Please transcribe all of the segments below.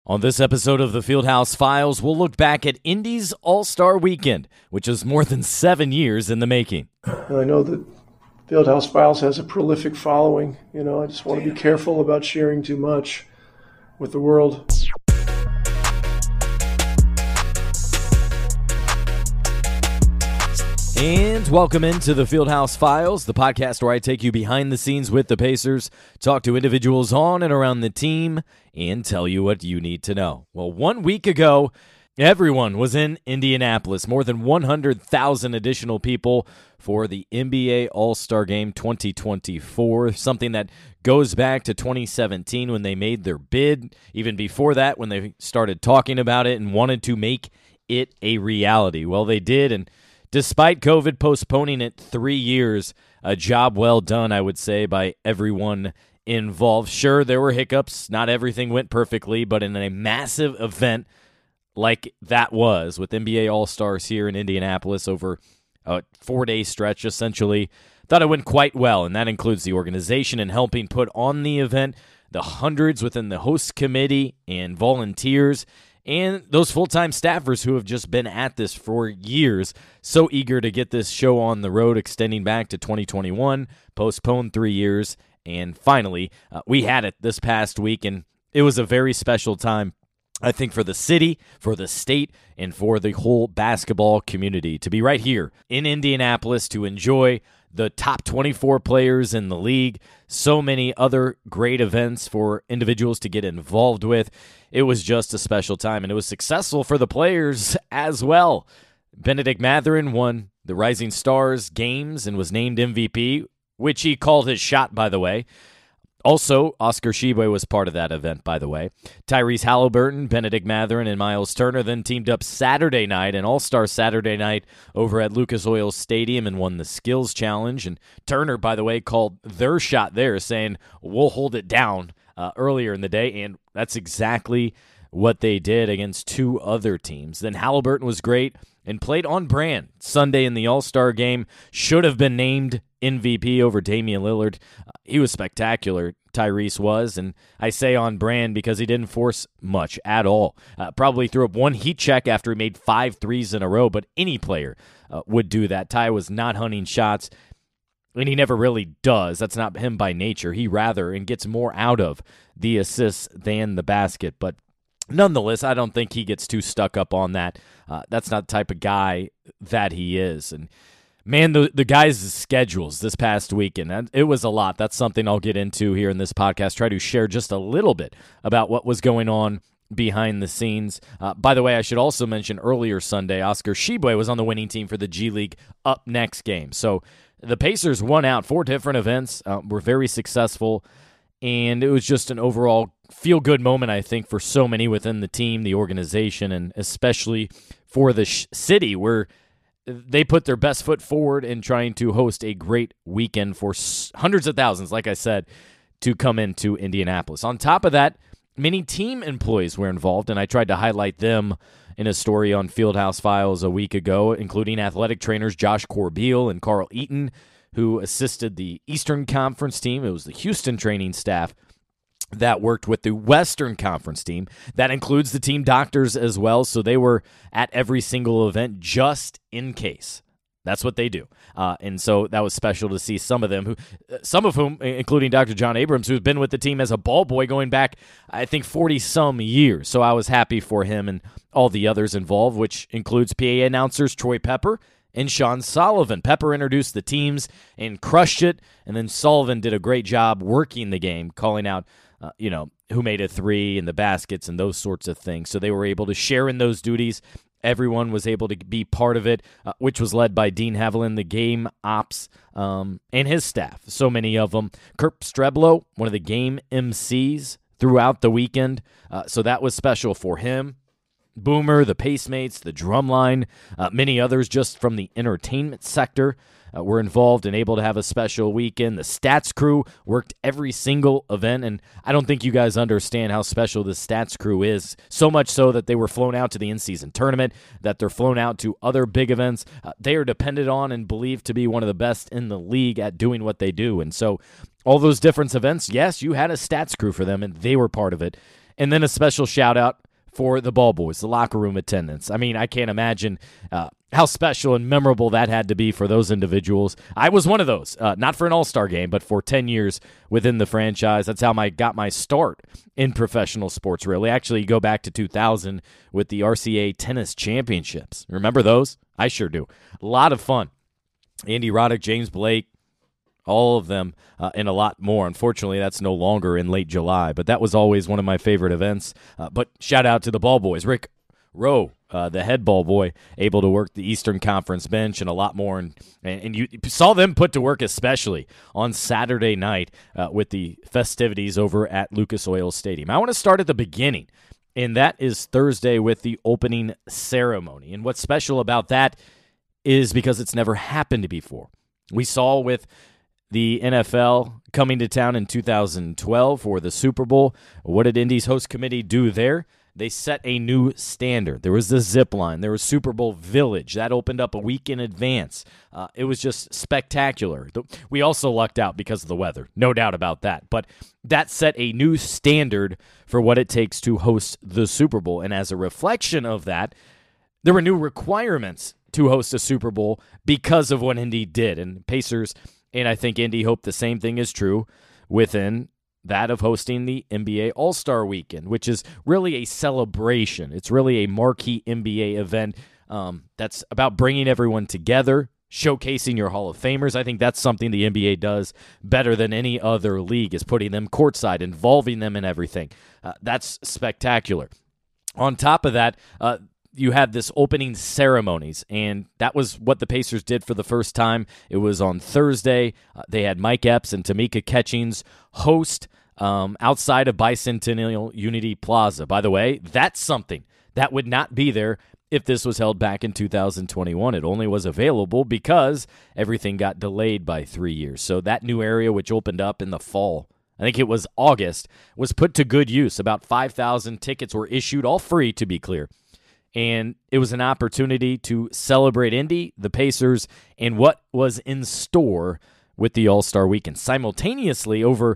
On this episode of the Fieldhouse Files, we'll look back at Indy's All-Star Weekend, which is more than 7 years in the making. I know that Fieldhouse Files has a prolific following. I just want to be careful about sharing too much with the world. And welcome into the Fieldhouse Files, the podcast where I take you behind the scenes with the Pacers, talk to individuals on and around the team, and tell you what you need to know. Well, 1 week ago, everyone was in Indianapolis. More than 100,000 additional people for the NBA All-Star Game 2024, something that goes back to 2017 when they made their bid. Even before that, when they started talking about it and wanted to make it a reality. Well, they did, and despite COVID postponing it 3 years, a job well done, I would say, by everyone involved. Sure, there were hiccups. Not everything went perfectly, but in a massive event like that was, with NBA All-Stars here in Indianapolis over a 4-day stretch, essentially, thought it went quite well, and that includes the organization and helping put on the event, the hundreds within the host committee and volunteers, and those full-time staffers who have just been at this for years, so eager to get this show on the road, extending back to 2021, postponed 3 years, and finally, we had it this past week, and it was a very special time, I think, for the city, for the state, and for the whole basketball community to be right here in Indianapolis to enjoy the top 24 players in the league, so many other great events for individuals to get involved with. It was just a special time, and it was successful for the players as well. Bennedict Mathurin won the Rising Stars games and was named MVP, which he called his shot, by the way. Also, Oscar Tshiebwe was part of that event, by the way. Tyrese Halliburton, Bennedict Mathurin, and Miles Turner then teamed up Saturday night, an All-Star Saturday night over at Lucas Oil Stadium and won the Skills Challenge. And Turner, by the way, called their shot there, saying, "We'll hold it down," earlier in the day, and that's exactly what they did against two other teams. Then Halliburton was great and played on brand Sunday in the All-Star game. Should have been named MVP over Damian Lillard. He was spectacular, Tyrese was, and I say on brand because he didn't force much at all. Probably threw up one heat check after he made 5 threes in a row, but any player would do that. Ty was not hunting shots, and he never really does. That's not him by nature. He rather and gets more out of the assists than the basket, but nonetheless, I don't think he gets too stuck up on that. That's not the type of guy that he is. And man, the guys' schedules this past weekend, it was a lot. That's something I'll get into here in this podcast. Try to share just a little bit about what was going on behind the scenes. By the way, I should also mention earlier Sunday, Oscar Tshiebwe was on the winning team for the G League Up Next game. So the Pacers won out 4 different events, were very successful, and it was just an overall feel-good moment, I think, for so many within the team, the organization, and especially for the city where they put their best foot forward in trying to host a great weekend for hundreds of thousands, like I said, to come into Indianapolis. On top of that, many team employees were involved, and I tried to highlight them in a story on Fieldhouse Files a week ago, including athletic trainers Josh Corbeil and Carl Eaton, who assisted the Eastern Conference team. It was the Houston training staff that worked with the Western Conference team. That includes the team doctors as well, so they were at every single event just in case. That's what they do. And so that was special to see some of them, some of whom, including Dr. John Abrams, who's been with the team as a ball boy going back, I think, 40-some years. So I was happy for him and all the others involved, which includes PA announcers Troy Pepper and Sean Sullivan. Pepper introduced the teams and crushed it, and then Sullivan did a great job working the game, calling out who made a three and the baskets and those sorts of things. So they were able to share in those duties. Everyone was able to be part of it, which was led by Dean Haviland, the game ops, and his staff. So many of them. Kurt Streblo, one of the game MCs throughout the weekend. So that was special for him. Boomer, the Pacemates, the Drumline, many others just from the entertainment sector were involved and able to have a special weekend. The Stats crew worked every single event, and I don't think you guys understand how special the Stats crew is, so much so that they were flown out to the in-season tournament, that they're flown out to other big events. They are depended on and believed to be one of the best in the league at doing what they do, and so all those different events, yes, you had a Stats crew for them, and they were part of it. And then a special shout-out for the ball boys, the locker room attendants. I mean, I can't imagine how special and memorable that had to be for those individuals. I was one of those, not for an all-star game, but for 10 years within the franchise. That's how I got my start in professional sports, really. Actually, you go back to 2000 with the RCA Tennis Championships. Remember those? I sure do. A lot of fun. Andy Roddick, James Blake, all of them, and a lot more. Unfortunately, that's no longer in late July, but that was always one of my favorite events. But shout out to the ball boys. Rick Rowe, the head ball boy, able to work the Eastern Conference bench and a lot more. And you saw them put to work, especially on Saturday night with the festivities over at Lucas Oil Stadium. I want to start at the beginning, and that is Thursday with the opening ceremony. And what's special about that is because it's never happened before. We saw with the NFL coming to town in 2012 for the Super Bowl. What did Indy's host committee do there? They set a new standard. There was the zip line. There was Super Bowl Village. That opened up a week in advance. It was just spectacular. We also lucked out because of the weather, no doubt about that. But that set a new standard for what it takes to host the Super Bowl. And as a reflection of that, there were new requirements to host a Super Bowl because of what Indy did. And Pacers, and I think Indy hoped the same thing is true within that of hosting the NBA All-Star Weekend, which is really a celebration. It's really a marquee NBA event that's about bringing everyone together, showcasing your Hall of Famers. I think that's something the NBA does better than any other league, is putting them courtside, involving them in everything. That's spectacular. On top of that, you had this opening ceremonies, and that was what the Pacers did for the first time. It was on Thursday. They had Mike Epps and Tamika Catchings host outside of Bicentennial Unity Plaza. By the way, that's something that would not be there if this was held back in 2021. It only was available because everything got delayed by 3 years. So that new area, which opened up in the fall, I think it was August, was put to good use. About 5,000 tickets were issued, all free to be clear. And it was an opportunity to celebrate Indy, the Pacers, and what was in store with the All-Star Weekend. Simultaneously, over,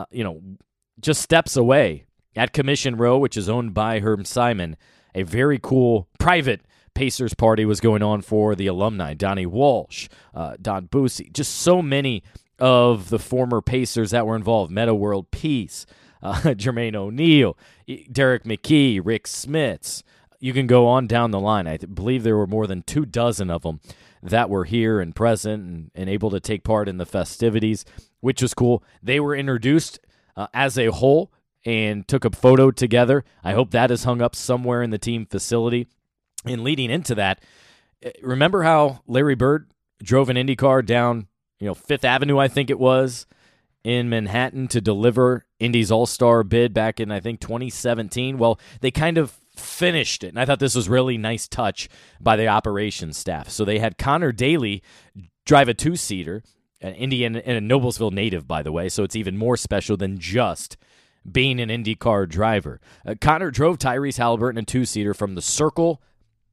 just steps away at Commission Row, which is owned by Herb Simon, a very cool private Pacers party was going on for the alumni. Donnie Walsh, Don Boosie, just so many of the former Pacers that were involved. Metta World Peace, Jermaine O'Neal, Derek McKee, Rick Smits. You can go on down the line. I believe there were more than 24 of them that were here and present and able to take part in the festivities, which was cool. They were introduced as a whole and took a photo together. I hope that is hung up somewhere in the team facility. And leading into that, remember how Larry Bird drove an Indy car down, Fifth Avenue, I think it was, in Manhattan to deliver Indy's All-Star bid back in, I think, 2017? Well, they kind of finished it, and I thought this was really nice touch by the operations staff. So they had Connor Daly drive a two-seater, an Indian and a Noblesville native, by the way, so it's even more special than just being an IndyCar driver. Connor drove Tyrese Halliburton in a two-seater from the Circle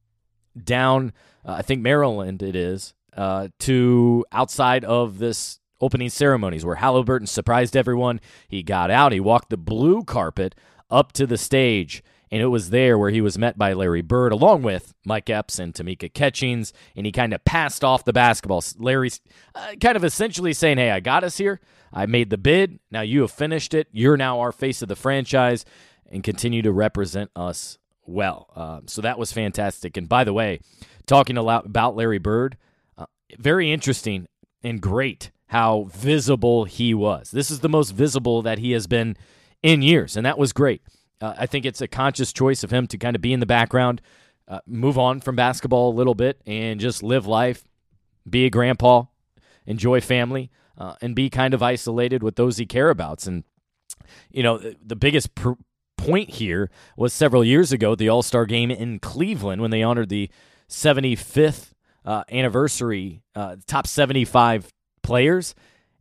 down, I think Maryland it is, to outside of this opening ceremonies where Halliburton surprised everyone. He got out, he walked the blue carpet up to the stage, and it was there where he was met by Larry Bird, along with Mike Epps and Tamika Catchings, and he kind of passed off the basketball. Larry's kind of essentially saying, hey, I got us here. I made the bid. Now you have finished it. You're now our face of the franchise and continue to represent us well. So that was fantastic. And by the way, talking a lot about Larry Bird, very interesting and great how visible he was. This is the most visible that he has been in years, and that was great. I think it's a conscious choice of him to kind of be in the background, move on from basketball a little bit, and just live life, be a grandpa, enjoy family, and be kind of isolated with those he cares about. And, the biggest point here was several years ago, the All-Star Game in Cleveland, when they honored the 75th anniversary, top 75 players,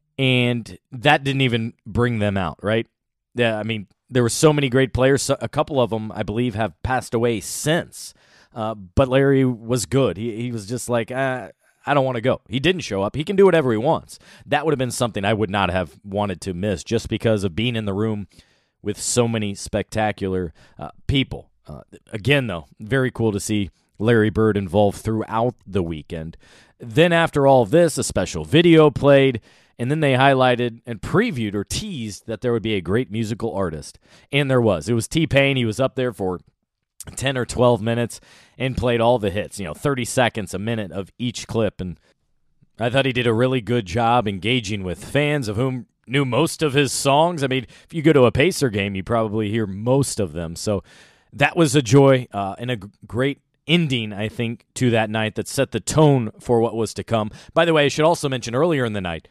and that didn't even bring them out, right? Yeah, I mean, there were so many great players. A couple of them, I believe, have passed away since. But Larry was good. He was just like, I don't want to go. He didn't show up. He can do whatever he wants. That would have been something I would not have wanted to miss just because of being in the room with so many spectacular people. Again, though, very cool to see Larry Bird involved throughout the weekend. Then after all of this, a special video played, and then they highlighted and previewed or teased that there would be a great musical artist. And there was. It was T-Pain. He was up there for 10 or 12 minutes and played all the hits, 30 seconds, a minute of each clip. And I thought he did a really good job engaging with fans of whom knew most of his songs. I mean, if you go to a Pacer game, you probably hear most of them. So that was a joy and a great ending, I think, to that night that set the tone for what was to come. By the way, I should also mention earlier in the night,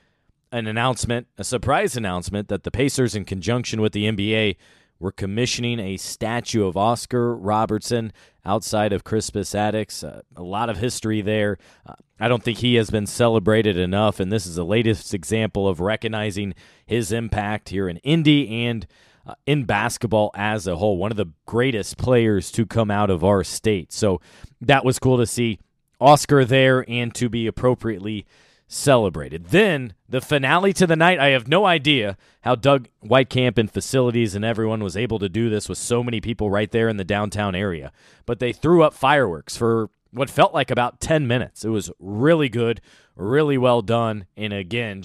a surprise announcement that the Pacers, in conjunction with the NBA, were commissioning a statue of Oscar Robertson outside of Crispus Attucks. A lot of history there. I don't think he has been celebrated enough, and this is the latest example of recognizing his impact here in Indy and in basketball as a whole. One of the greatest players to come out of our state. So that was cool to see Oscar there and to be appropriately celebrated. Then the finale to the night, I have no idea how Doug Whitecamp and facilities and everyone was able to do this with so many people right there in the downtown area. But they threw up fireworks for what felt like about 10 minutes. It was really good, really well done, and again,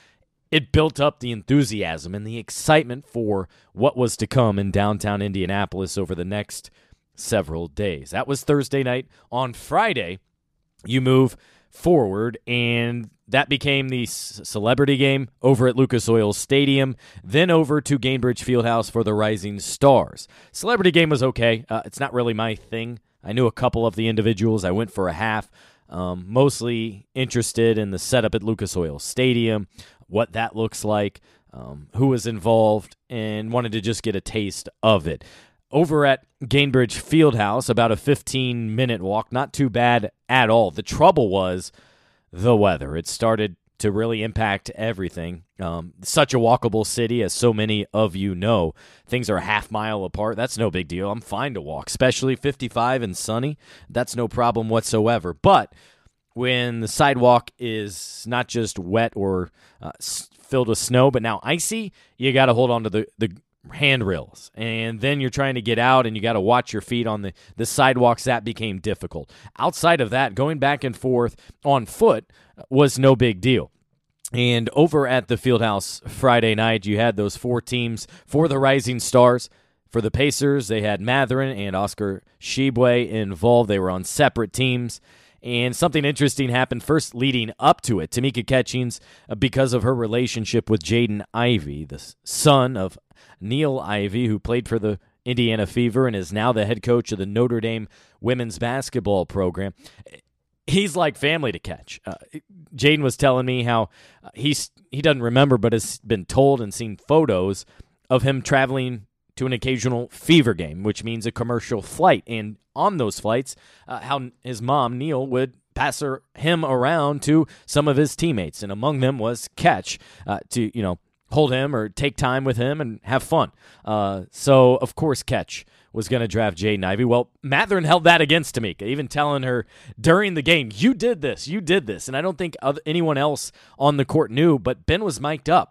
it built up the enthusiasm and the excitement for what was to come in downtown Indianapolis over the next several days. That was Thursday night. On Friday, you move forward, and that became the celebrity game over at Lucas Oil Stadium, then over to Gainbridge Fieldhouse for the Rising Stars. Celebrity game was okay. It's not really my thing. I knew a couple of the individuals. I went for a half. Mostly interested in the setup at Lucas Oil Stadium, what that looks like, who was involved, and wanted to just get a taste of it. Over at Gainbridge Fieldhouse, about a 15-minute walk, not too bad at all. The trouble was the weather. It started to really impact everything. Such a walkable city, as so many of you know. Things are a half mile apart. That's no big deal. I'm fine to walk, especially 55 and sunny. That's no problem whatsoever. But when the sidewalk is not just wet or filled with snow, but now icy, you got to hold on to the handrails, and then you're trying to get out, and you got to watch your feet on the sidewalks. That became difficult. Outside of that, going back and forth on foot was no big deal. And over at the Fieldhouse Friday night, you had those four teams for the Rising Stars. For the Pacers, they had Mathurin and Oscar Tshiebwe involved. They were on separate teams. And something interesting happened first leading up to it. Tamika Catchings, because of her relationship with Jaden Ivey, the son of Neil Ivey, who played for the Indiana Fever and is now the head coach of the Notre Dame women's basketball program. He's like family to Catch. Jaden was telling me how he doesn't remember, but has been told and seen photos of him traveling to an occasional Fever game, which means a commercial flight. And on those flights, how his mom, Neil, would pass him around to some of his teammates. And among them was Catch to, hold him or take time with him and have fun. So, of course, Catch was going to draft Jaden Ivey. Well, Mathurin held that against Tamika, even telling her during the game, you did this. And I don't think anyone else on the court knew, but Ben was mic'd up.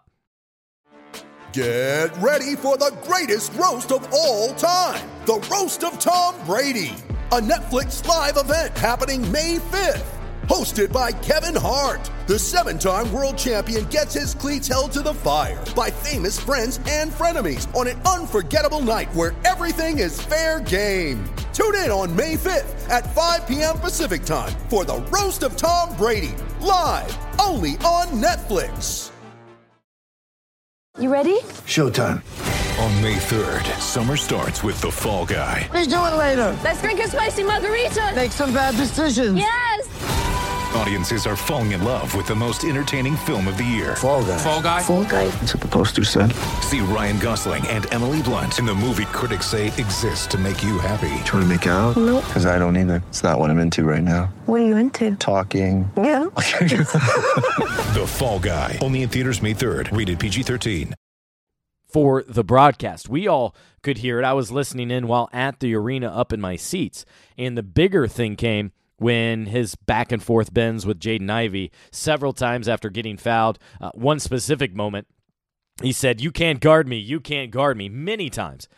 Get ready for the greatest roast of all time, the Roast of Tom Brady, a Netflix live event happening May 5th. Hosted by Kevin Hart, the 7-time world champion gets his cleats held to the fire by famous friends and frenemies on an unforgettable night where everything is fair game. Tune in on May 5th at 5 p.m. Pacific time for the Roast of Tom Brady, live only on Netflix. You ready? Showtime. On May 3rd, summer starts with The Fall Guy. Let's do it later. Let's drink a spicy margarita. Make some bad decisions. Yes. Audiences are falling in love with the most entertaining film of the year. Fall Guy. Fall Guy? Fall guy. That's what the poster said. See Ryan Gosling and Emily Blunt in the movie critics say exists to make you happy. Trying to make it out? Nope. Because I don't either. It's not what I'm into right now. What are you into? Talking. Yeah. The Fall Guy. Only in theaters May 3rd. Rated PG-13. For the broadcast, we all could hear it. I was listening in while at the arena up in my seats. And the bigger thing came when his back and forth bends with Jaden Ivey several times after getting fouled. One specific moment, He said, "You can't guard me. You can't guard me," many times.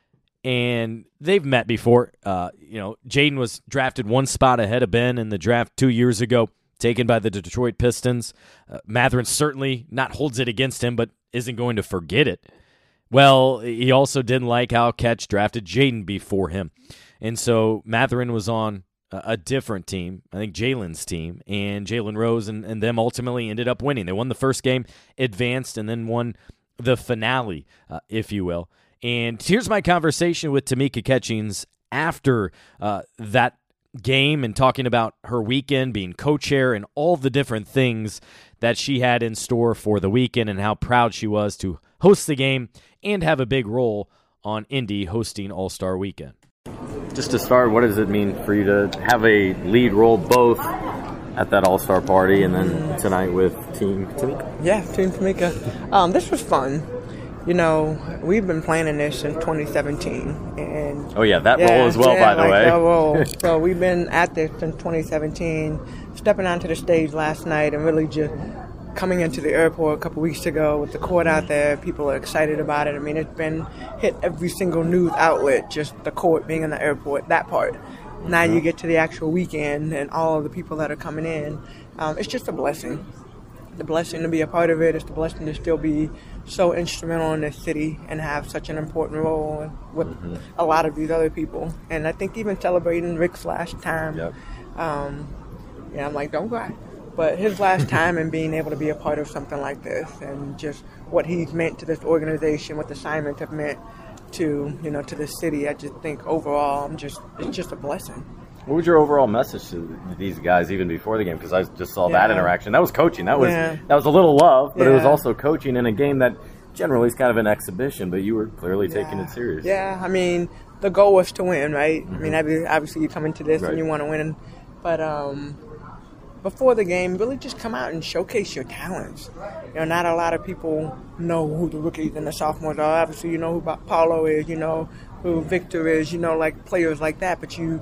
And they've met before. Jaden was drafted one spot ahead of Ben in the draft 2 years ago, taken by the Detroit Pistons. Mathurin certainly not holds it against him, but isn't going to forget it. Well, he also didn't like how Ketch drafted Jaden before him. And so Mathurin was on a different team, I think Jalen's team, and Jalen Rose and them ultimately ended up winning. They won the first game, advanced, and then won the finale, if you will. And here's my conversation with Tamika Catchings after that game and talking about her weekend, being co-chair, and all the different things that she had in store for the weekend and how proud she was to host the game and have a big role on Indy hosting All-Star Weekend. Just to start, what does it mean for you to have a lead role both at that All-Star party and then tonight with Team Tamika? Yeah, Team Tamika. This was fun. We've been planning this since 2017. And role as well, by the way. That role. So we've been at this since 2017, stepping onto the stage last night and really just coming into the airport a couple weeks ago with the court out there. People are excited about it. I mean, it's been hit every single news outlet, just the court being in the airport, that part. Now you get to the actual weekend and all of the people that are coming in. It's just a blessing. The blessing to be a part of it. It's the blessing to still be so instrumental in this city and have such an important role with a lot of these other people. And I think even celebrating Rick's last time, I'm like, don't cry. But his last time and being able to be a part of something like this and just what he's meant to this organization, what the assignments have meant to the city, I just think overall, it's just a blessing. What was your overall message to these guys even before the game? Because I just saw that interaction. That was coaching. That was a little love, but it was also coaching in a game that generally is kind of an exhibition, but you were clearly taking it serious. Yeah, I mean, the goal was to win, right? I mean, obviously you come into this and you want to win, but before the game, really just come out and showcase your talents. Not a lot of people know who the rookies and the sophomores are. Obviously, you know who Paulo is, you know who Victor is, like players like that, but you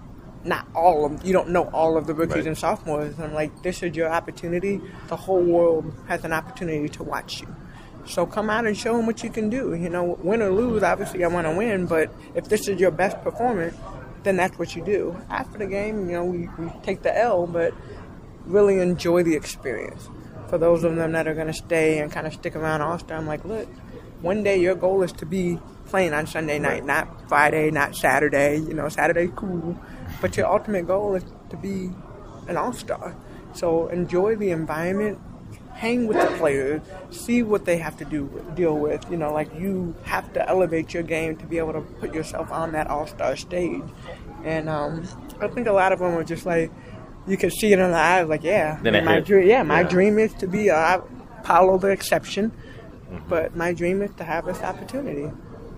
don't know all of the rookies and sophomores. And I'm like, this is your opportunity. The whole world has an opportunity to watch you. So come out and show them what you can do. Win or lose, obviously I want to win, but if this is your best performance, then that's what you do. After the game, we take the L, but really enjoy the experience. For those of them that are going to stay and kind of stick around All-Star, I'm like, look, one day your goal is to be playing on Sunday night, not Friday, not Saturday. Saturday's cool. But your ultimate goal is to be an All-Star. So enjoy the environment, hang with the players, see what they have to deal with. You have to elevate your game to be able to put yourself on that All-Star stage. And I think a lot of them are just like, you can see it in the eyes, like, my dream is to be Paulo the exception, but my dream is to have this opportunity.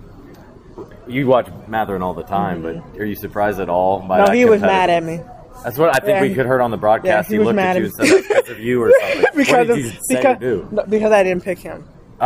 You watch Mathurin all the time, but are you surprised at all by that? No, he was mad at me. That's what I think we could heard on the broadcast. He looked at you and said, because of you or something. What did you say to do? Because I didn't pick him.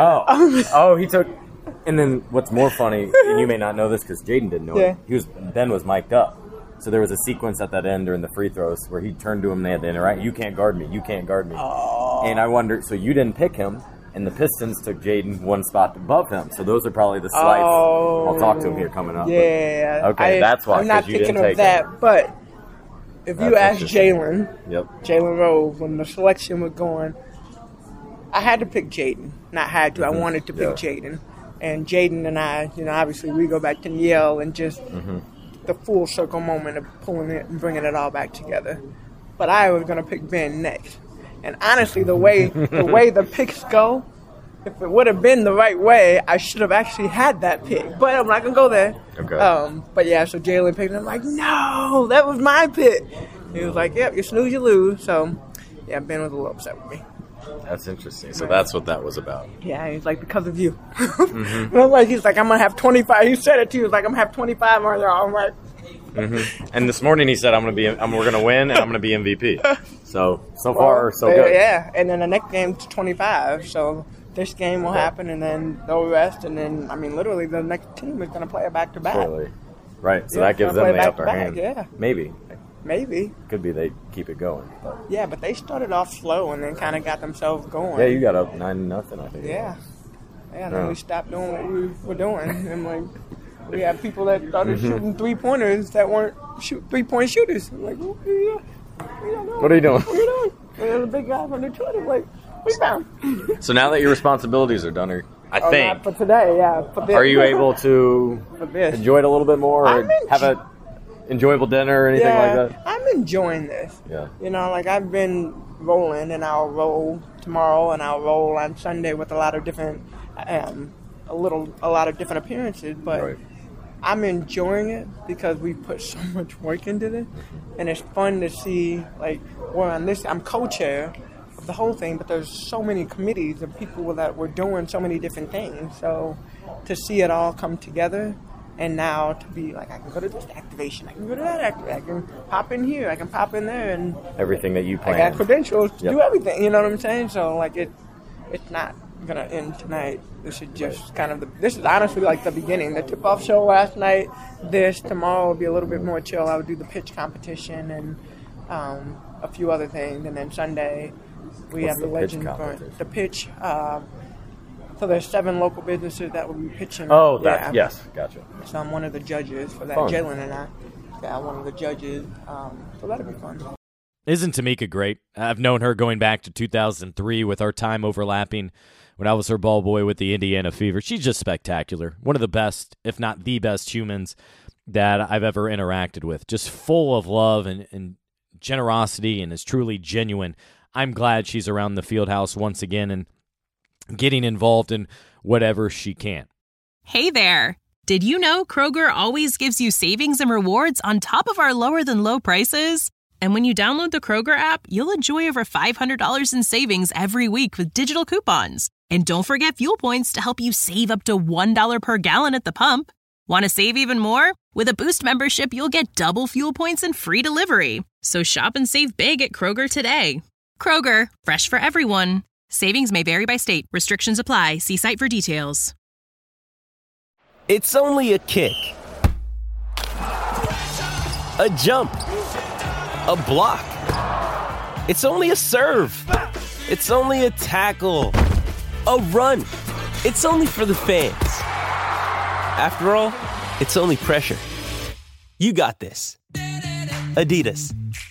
He took... And then what's more funny, and you may not know this because Jaden didn't know it, Ben was mic'd up. So there was a sequence at that end during the free throws where he turned to him and they had to interact. You can't guard me. You can't guard me. Oh. And I wondered, so you didn't pick him, and the Pistons took Jaden one spot above him. So those are probably the slights. Oh. I'll talk to him here coming up. Yeah. But, okay, that's why. I'm not thinking of that, but if you ask Jalen, Jalen Rose, when the selection was going, I had to pick Jaden. Not had to. I wanted to pick Jaden. And Jaden and I, obviously we go back to Yale and just the full circle moment of pulling it and bringing it all back together. But I was going to pick Ben next. And honestly, the way the picks go, if it would have been the right way, I should have actually had that pick. But I'm not going to go there. Okay. But yeah, so Jalen picked it. I'm like, no, that was my pick. He was like, yep, you snooze, you lose. So, yeah, Ben was a little upset with me. That's interesting. So that's what that was about. Yeah, he's like, because of you. He's like, I'm going to have 25. He said it to you. He's like, I'm going to have 25 on there. I'm like. And this morning he said, we're going to win and I'm going to be MVP. So far, so good. Yeah, and then the next game's 25. So this game will happen and then they'll rest. And then, literally the next team is going to play a back-to-back. Totally. Right, so that gives them the upper hand. Yeah. Maybe. Could be they keep it going. But. Yeah, but they started off slow and then kind of got themselves going. Yeah, you got up 9-0, I think. Yeah. And then we stopped doing what we were doing. And like, we had people that started shooting 3-pointers that weren't 3-point shooters. I'm like, what are you doing? What are you doing? What are you doing? And then the big guy from Detroit was like, rebound. So now that your responsibilities are done, I think. Not for today, yeah. For this. Are you able to enjoy it a little bit more, or have an enjoyable dinner or anything like that? I'm enjoying this. Yeah. You know, like I've been rolling, and I'll roll tomorrow, and I'll roll on Sunday with a lot of different, a lot of different appearances. But right. I'm enjoying it because we put so much work into this, and it's fun to see. Like, we're on this. I'm co-chair of the whole thing, but there's so many committees of people that were doing so many different things. So to see it all come together, and now to be like, I can go to this activation, I can go to that activation, I can pop in here, I can pop in there, and everything that you planned. I got credentials to do everything. You know what I'm saying? So like it's not gonna end tonight. This is just kind of this is honestly like the beginning. The tip-off show last night. Tomorrow will be a little bit more chill. I would do the pitch competition and a few other things, and then Sunday we have the legend for the pitch. So there's 7 local businesses that will be pitching. Oh, that yes, gotcha. So I'm one of the judges for that. Fun. Jalen and I. Yeah, one of the judges. So that'll be fun. Isn't Tamika great? I've known her going back to 2003 with our time overlapping when I was her ball boy with the Indiana Fever. She's just spectacular. One of the best, if not the best humans that I've ever interacted with. Just full of love and generosity, and is truly genuine. I'm glad she's around the Fieldhouse once again and getting involved in whatever she can. Hey there. Did you know Kroger always gives you savings and rewards on top of our lower than low prices? And when you download the Kroger app, you'll enjoy over $500 in savings every week with digital coupons. And don't forget fuel points to help you save up to $1 per gallon at the pump. Want to save even more? With a Boost membership, you'll get double fuel points and free delivery. So shop and save big at Kroger today. Kroger, fresh for everyone. Savings may vary by state. Restrictions apply. See site for details. It's only a kick, a jump, a block. It's only a serve. It's only a tackle, a run. It's only for the fans. After all, it's only pressure. You got this. Adidas.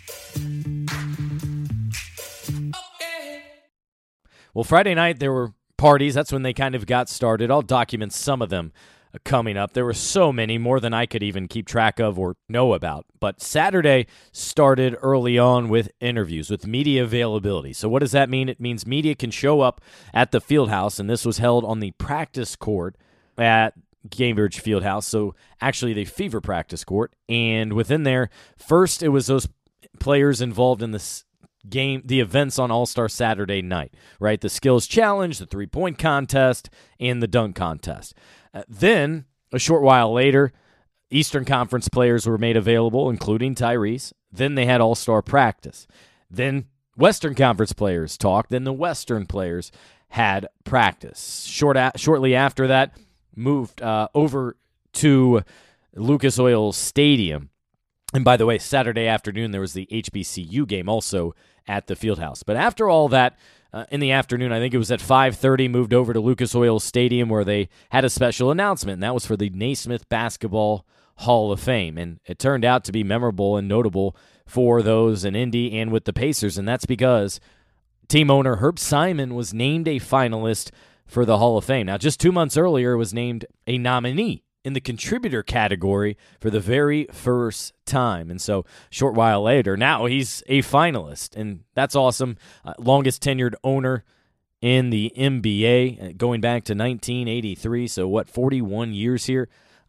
Well, Friday night there were parties. That's when they kind of got started. I'll document some of them coming up. There were so many, more than I could even keep track of or know about. But Saturday started early on with interviews, with media availability. So what does that mean? It means media can show up at the Fieldhouse, and this was held on the practice court at Gainbridge Fieldhouse, so actually the Fever practice court. And within there, first it was those players involved in this game, the events on All-Star Saturday night, right? The skills challenge, the three-point contest, and the dunk contest. Then, a short while later, Eastern Conference players were made available, including Tyrese. Then they had All-Star practice. Then Western Conference players talked. Then the Western players had practice. Shortly after that, moved over to Lucas Oil Stadium. And by the way, Saturday afternoon, there was the HBCU game also at the Fieldhouse. But after all that, in the afternoon, I think it was at 5:30, moved over to Lucas Oil Stadium where they had a special announcement, and that was for the Naismith Basketball Hall of Fame. And it turned out to be memorable and notable for those in Indy and with the Pacers, and that's because team owner Herb Simon was named a finalist for the Hall of Fame. Now, just 2 months earlier, was named a nominee in the contributor category for the very first time. And so, short while later, now he's a finalist, and that's awesome. Longest tenured owner in the NBA, going back to 1983, so 41 years here.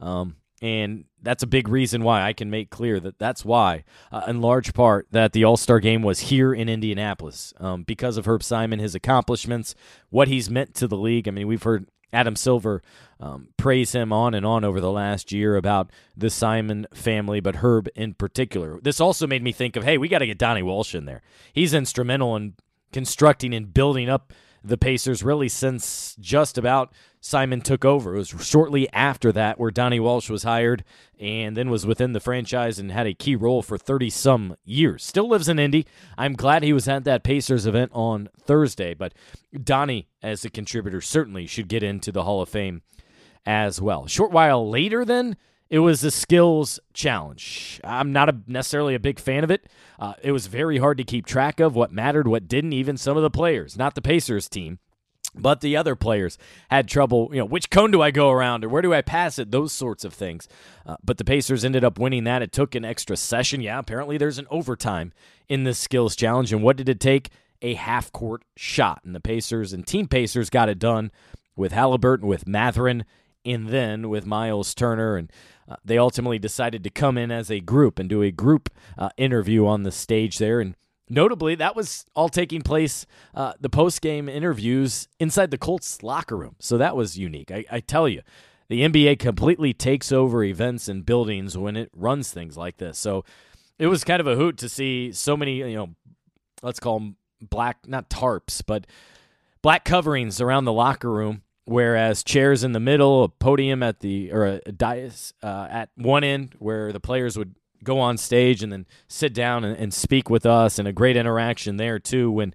And that's a big reason why I can make clear that that's why, in large part, that the All-Star Game was here in Indianapolis, because of Herb Simon, his accomplishments, what he's meant to the league. I mean, we've heard Adam Silver praise him on and on over the last year about the Simon family, but Herb in particular. This also made me think of, hey, we got to get Donnie Walsh in there. He's instrumental in constructing and building up the Pacers really since just about Simon took over. It was shortly after that where Donnie Walsh was hired and then was within the franchise and had a key role for 30-some years. Still lives in Indy. I'm glad he was at that Pacers event on Thursday, but Donnie, as a contributor, certainly should get into the Hall of Fame as well. A short while later then, it was the skills challenge. I'm not necessarily a big fan of it. It was very hard to keep track of what mattered, what didn't. Even some of the players, not the Pacers team, but the other players had trouble, which cone do I go around or where do I pass it, those sorts of things. But the Pacers ended up winning that. It took an extra session. Yeah, apparently there's an overtime in this skills challenge. And what did it take? A half-court shot. And the Pacers and Team Pacers got it done with Halliburton, with Mathurin, and then with Miles Turner. And they ultimately decided to come in as a group and do a group interview on the stage there. And notably, that was all taking place, the post-game interviews inside the Colts locker room. So that was unique. I tell you, the NBA completely takes over events and buildings when it runs things like this. So it was kind of a hoot to see so many, let's call them black, not tarps, but black coverings around the locker room, whereas chairs in the middle, a podium at a dais at one end where the players would go on stage and then sit down and speak with us, and a great interaction there too when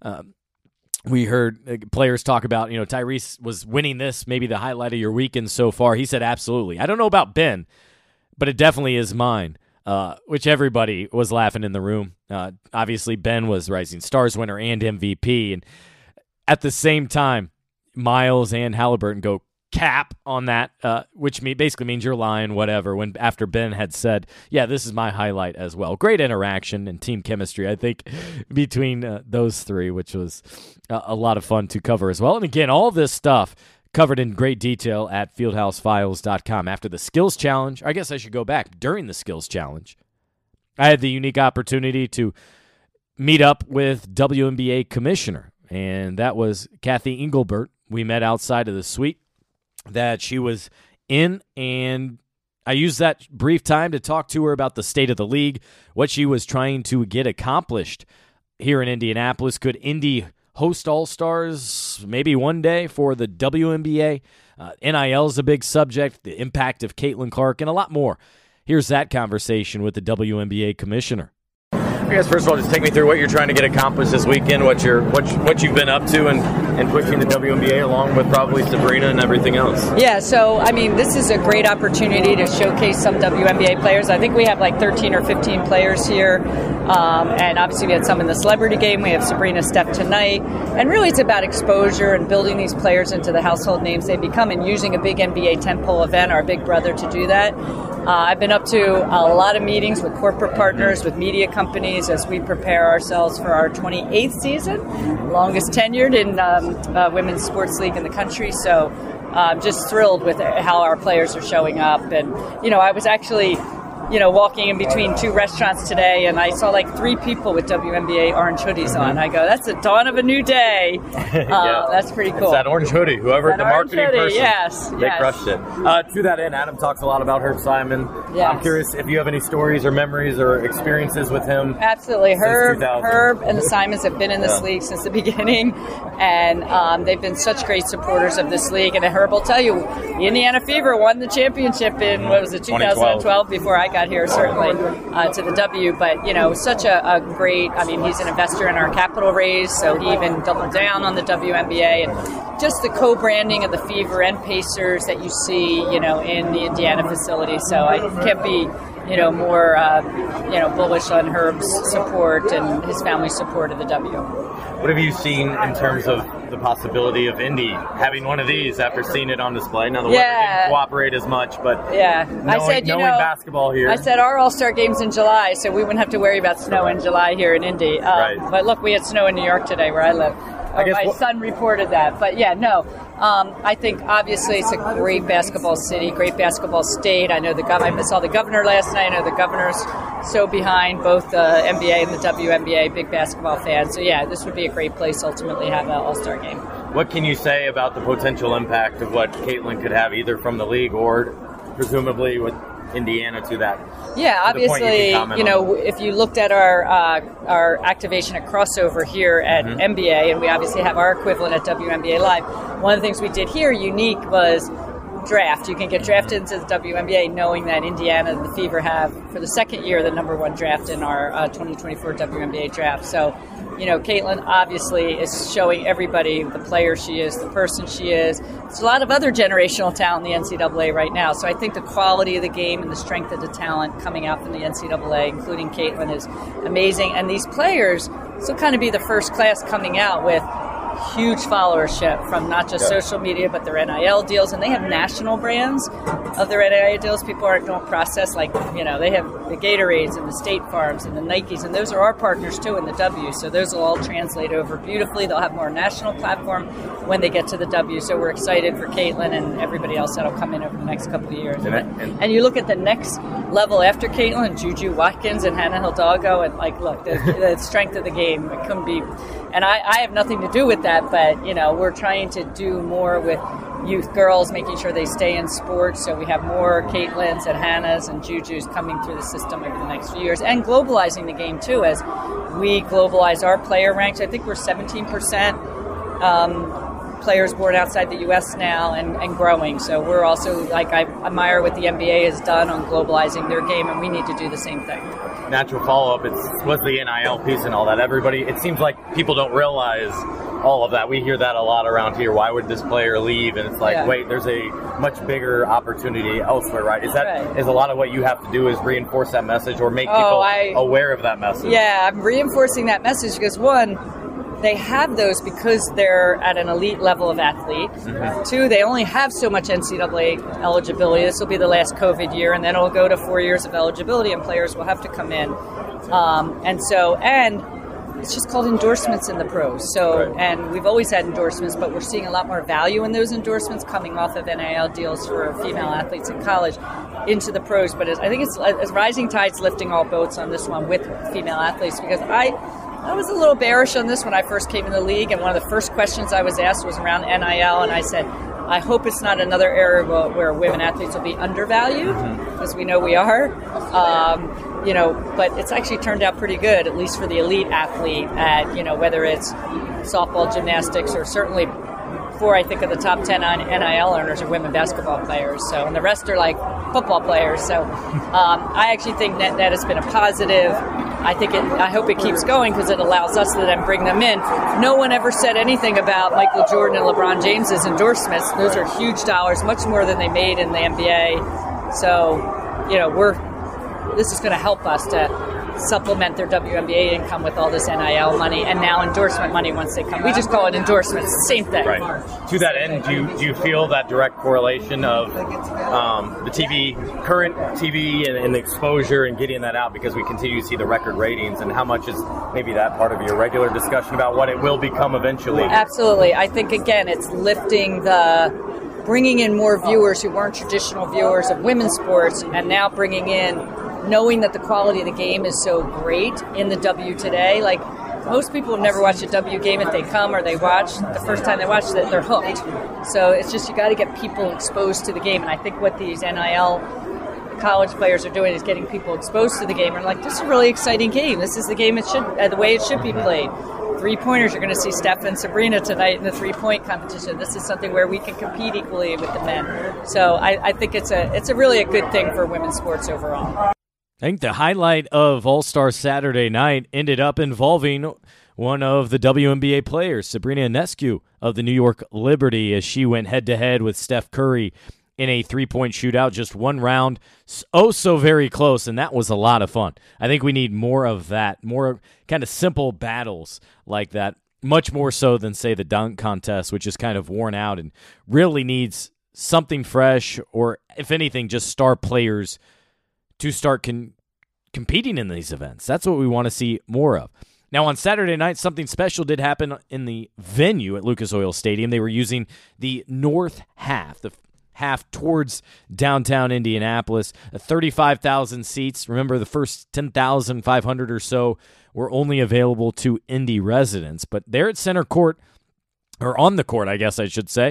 we heard players talk about, Tyrese was winning this, maybe the highlight of your weekend so far. He said, absolutely. I don't know about Ben, but it definitely is mine, which everybody was laughing in the room. Obviously, Ben was Rising Stars winner and MVP, and at the same time, Miles and Halliburton go cap on that, which basically means you're lying, whatever, when after Ben had said, yeah, this is my highlight as well. Great interaction and team chemistry, I think, between those three, which was a lot of fun to cover as well. And again, all this stuff covered in great detail at fieldhousefiles.com. After the skills challenge, I guess I should go back, during the skills challenge, I had the unique opportunity to meet up with WNBA commissioner, and that was Kathy Engelbert. We met outside of the suite that she was in, and I used that brief time to talk to her about the state of the league, what she was trying to get accomplished here in Indianapolis. Could Indy host All-Stars maybe one day for the WNBA? NIL is a big subject, the impact of Caitlin Clark, and a lot more. Here's that conversation with the WNBA commissioner. I guess first of all, just take me through what you're trying to get accomplished this weekend, what you've been up to, and pushing the WNBA along with probably Sabrina and everything else. Yeah, so this is a great opportunity to showcase some WNBA players. I think we have like 13 or 15 players here, and obviously we had some in the celebrity game. We have Sabrina Steph tonight, and really it's about exposure and building these players into the household names they become, and using a big NBA tentpole event, our big brother, to do that. I've been up to a lot of meetings with corporate partners, with media companies, as we prepare ourselves for our 28th season, longest tenured in women's sports league in the country. So I'm just thrilled with how our players are showing up. And, I was actually, walking in between two restaurants today, and I saw like 3 people with WNBA orange hoodies on. I go, that's the dawn of a new day. Yeah. That's pretty cool. It's that orange hoodie. Whoever the marketing person, yes, they crushed it. To that end, Adam talks a lot about Herb Simon. Yes. I'm curious if you have any stories or memories or experiences with him. Absolutely. Herb and the Simons have been in this league since the beginning, and they've been such great supporters of this league. And Herb will tell you, the Indiana Fever won the championship in, 2012, before I got here, certainly, to the W. But, such a great, he's an investor in our capital raise, so he even doubled down on the WNBA. And just the co-branding of the Fever and Pacers that you see, in the Indiana facility. So I can't be, more, bullish on Herb's support and his family's support of the W. What have you seen in terms of the possibility of Indy having one of these after seeing it on display? Now, the weather didn't cooperate as much, but knowing basketball here. I said our All-Star game's in July, so we wouldn't have to worry about snow in July here in Indy. Right. But look, we had snow in New York today where I live. My son reported that. But I think obviously it's a great basketball city, great basketball state. I know I saw the governor last night. I know the governor's so behind both the NBA and the WNBA, big basketball fan. So this would be a great place ultimately to have an All-Star game. What can you say about the potential impact of what Caitlin could have either from the league or presumably with Indiana to that? Yeah, obviously, if you looked at our activation at Crossover here at NBA, and we obviously have our equivalent at WNBA Live, one of the things we did here unique was draft. You can get drafted into the WNBA knowing that Indiana and the Fever have, for the second year, the number one draft in our 2024 WNBA draft. So, Caitlin obviously is showing everybody the player she is, the person she is. There's a lot of other generational talent in the NCAA right now. So I think the quality of the game and the strength of the talent coming out from the NCAA, including Caitlin, is amazing. And these players will kind of be the first class coming out with huge followership from not just social media, but their NIL deals. And they have national brands of their NIL deals. People don't process, they have the Gatorades and the State Farms and the Nikes, and those are our partners too in the W. So those will all translate over beautifully. They'll have more national platform when they get to the W. So we're excited for Caitlin and everybody else that'll come in over the next couple of years. And you look at the next level after Caitlin, Juju Watkins and Hannah Hidalgo, and look, the strength of the game, it couldn't be. And I have nothing to do with that, but, we're trying to do more with youth girls, making sure they stay in sports. So we have more Caitlins and Hannahs and Jujus coming through the system over the next few years, and globalizing the game too as we globalize our player ranks. I think we're 17% players born outside the U.S. now and growing. So we're also, I admire what the NBA has done on globalizing their game, and we need to do the same thing. Natural follow-up, was the NIL piece and all that. It seems like people don't realize all of that. We hear that a lot around here. Why would this player leave? And it's wait, there's a much bigger opportunity elsewhere, right? Is a lot of what you have to do is reinforce that message or make people aware of that message? Yeah, I'm reinforcing that message because, one, they have those because they're at an elite level of athlete. Two, they only have so much NCAA eligibility. This will be the last COVID year, and then it'll go to 4 years of eligibility, and players will have to come in. And it's just called endorsements in the pros. So, and we've always had endorsements, but we're seeing a lot more value in those endorsements coming off of NIL deals for female athletes in college into the pros. But I think it's as rising tides lifting all boats on this one with female athletes, because I was a little bearish on this when I first came in the league, and one of the first questions I was asked was around NIL, and I said, I hope it's not another area where women athletes will be undervalued, because we know we are. But it's actually turned out pretty good, at least for the elite athlete at, whether it's softball, gymnastics, or certainly 4, I think, of the top 10 on NIL earners are women basketball players. So, and the rest are football players. So I actually think that has been a positive. I hope it keeps going because it allows us to then bring them in. No one ever said anything about Michael Jordan and LeBron James's endorsements. Those are huge dollars, much more than they made in the NBA. So, this is going to help us to supplement their WNBA income with all this NIL money and now endorsement money once they come. We just call it endorsements, same thing. Right. To that end, do you feel that direct correlation of the current TV and the exposure and getting that out, because we continue to see the record ratings, and how much is maybe that part of your regular discussion about what it will become eventually? Absolutely. I think, again, it's bringing in more viewers who weren't traditional viewers of women's sports, and now bringing in, knowing that the quality of the game is so great in the W today. Most people have never watched a W game. If they come or they watch, the first time they watch it, they're hooked. So it's just, you got to get people exposed to the game. And I think what these NIL college players are doing is getting people exposed to the game. And this is a really exciting game. This is the game the way it should be played. 3-pointers, you're going to see Steph and Sabrina tonight in the 3-point competition. This is something where we can compete equally with the men. So I think it's a really a good thing for women's sports overall. I think the highlight of All-Star Saturday night ended up involving one of the WNBA players, Sabrina Ionescu of the New York Liberty, as she went head-to-head with Steph Curry in a 3-point shootout, just one round, so very close, and that was a lot of fun. I think we need more of that, more kind of simple battles like that, much more so than, say, the dunk contest, which is kind of worn out and really needs something fresh, or, if anything, just star players to start competing in these events. That's what we want to see more of. Now, on Saturday night, something special did happen in the venue at Lucas Oil Stadium. They were using the north half, the half towards downtown Indianapolis, 35,000 seats. Remember, the first 10,500 or so were only available to Indy residents. But there at center court, or on the court, I guess I should say,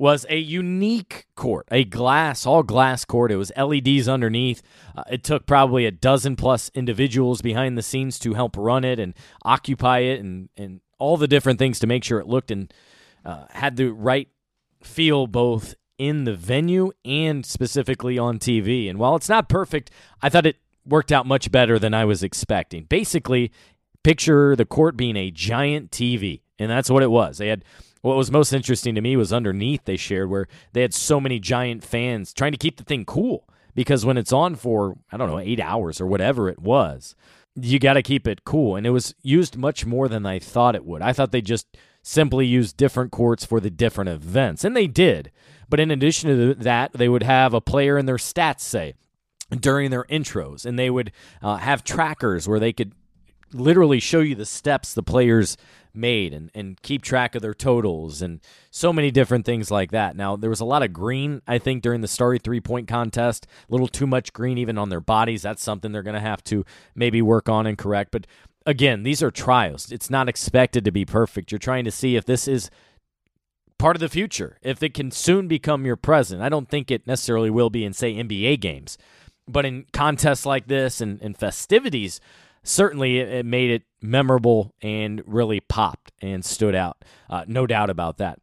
was a unique court, all glass court. It was LEDs underneath. It took probably a dozen plus individuals behind the scenes to help run it and occupy it and all the different things to make sure it looked and had the right feel both in the venue and specifically on TV. And while it's not perfect, I thought it worked out much better than I was expecting. Basically, picture the court being a giant TV, and that's what it was. They had, what was most interesting to me was underneath they shared where they had so many giant fans trying to keep the thing cool, because when it's on for, 8 hours or whatever it was, you got to keep it cool. And it was used much more than I thought it would. I thought they just simply used different courts for the different events, and they did. But in addition to that, they would have a player in their stats say during their intros, and they would have trackers where they could literally show you the steps the players made and keep track of their totals and so many different things like that. Now, there was a lot of green, I think, during the Starry three-point contest, a little too much green even on their bodies. That's something they're going to have to maybe work on and correct. But again, these are trials. It's not expected to be perfect. You're trying to see if this is part of the future, if it can soon become your present. I don't think it necessarily will be in, say, NBA games. But in contests like this and festivities, certainly it made it memorable and really popped and stood out. No doubt about that.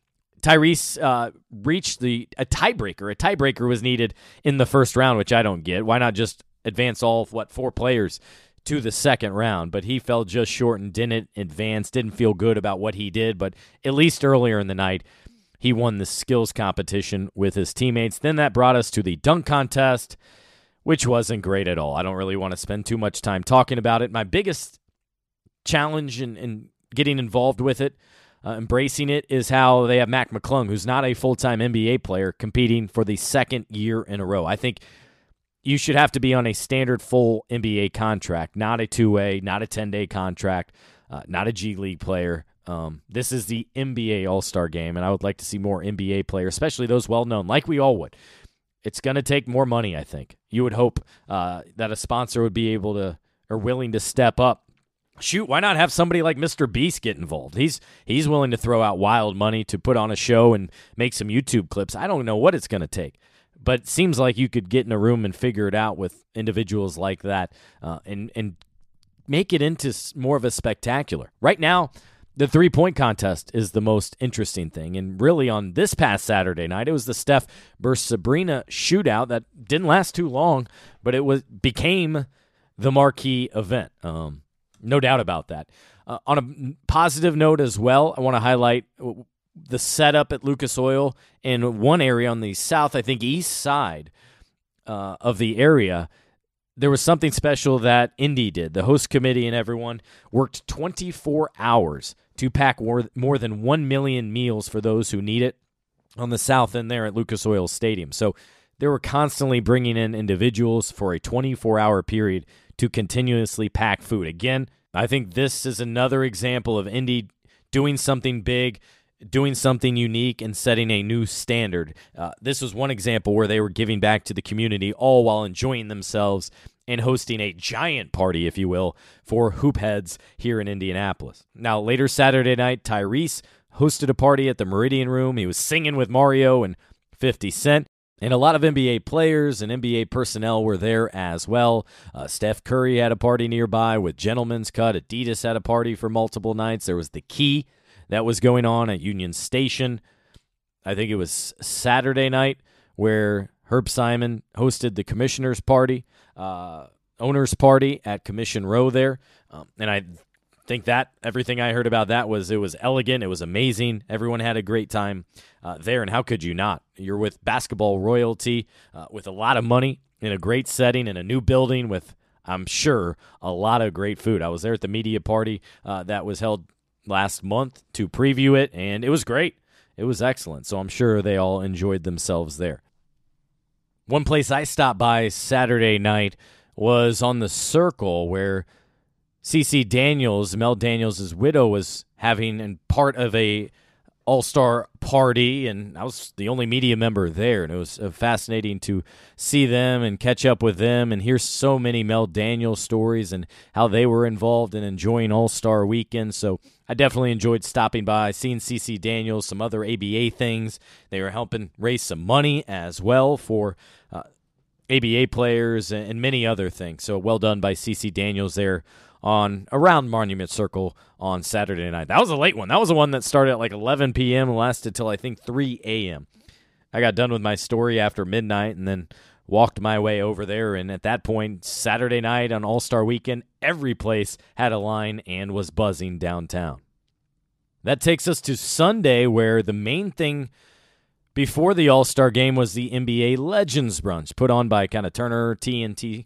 Tyrese reached a tiebreaker. A tiebreaker was needed in the first round, which I don't get. Why not just advance all of, 4 players to the second round? But he fell just short and didn't advance, didn't feel good about what he did. But at least earlier in the night, he won the skills competition with his teammates. Then that brought us to the dunk contest, which wasn't great at all. I don't really want to spend too much time talking about it. My biggest challenge in getting involved with it, embracing it, is how they have Mac McClung, who's not a full-time NBA player, competing for the second year in a row. I think you should have to be on a standard full NBA contract, not a two-way, not a 10-day contract, not a G League player. This is the NBA All-Star Game, and I would like to see more NBA players, especially those well-known, like we all would. It's going to take more money, I think. You would hope that a sponsor would be able to or willing to step up. Shoot, why not have somebody like Mr. Beast get involved? He's willing to throw out wild money to put on a show and make some YouTube clips. I don't know what it's going to take, but it seems like you could get in a room and figure it out with individuals like that and make it into more of a spectacular. Right now, the three-point contest is the most interesting thing, and really on this past Saturday night, it was the Steph versus Sabrina shootout that didn't last too long, but it became the marquee event. No doubt about that. On a positive note as well, I want to highlight the setup at Lucas Oil in one area on the south, I think east side of the area. There was something special that Indy did. The host committee and everyone worked 24 hours to pack more than 1 million meals for those who need it on the south end there at Lucas Oil Stadium. So they were constantly bringing in individuals for a 24-hour period to continuously pack food. Again, I think this is another example of Indy doing something big, doing something unique, and setting a new standard. This was one example where they were giving back to the community, all while enjoying themselves and hosting a giant party, if you will, for hoop heads here in Indianapolis. Now, later Saturday night, Tyrese hosted a party at the Meridian Room. He was singing with Mario and 50 Cent. And a lot of NBA players and NBA personnel were there as well. Steph Curry had a party nearby with Gentleman's Cut. Adidas had a party for multiple nights. There was the Key that was going on at Union Station. I think it was Saturday night where Herb Simon hosted the commissioner's party, owner's party at Commission Row there. And I think that everything I heard about that was it was elegant. It was amazing. Everyone had a great time there, and how could you not? You're with basketball royalty, with a lot of money, in a great setting, in a new building with, I'm sure, a lot of great food. I was there at the media party that was held last month to preview it, and it was great. It was excellent, so I'm sure they all enjoyed themselves there. One place I stopped by Saturday night was on the Circle, where CeCe Daniels, Mel Daniels' widow, was having and part of a All-Star party, and I was the only media member there, and it was fascinating to see them and catch up with them and hear so many Mel Daniels stories and how they were involved in enjoying All-Star Weekend. So I definitely enjoyed stopping by, seeing CeCe Daniels, some other ABA things. They were helping raise some money as well for ABA players and many other things. So well done by CeCe Daniels there around Monument Circle on Saturday night. That was a late one. That was the one that started at like 11 p.m. and lasted till I think 3 a.m. I got done with my story after midnight and then walked my way over there. And at that point, Saturday night on All-Star Weekend, every place had a line and was buzzing downtown. That takes us to Sunday, where the main thing before the All-Star game was the NBA Legends Brunch, put on by kind of Turner, TNT.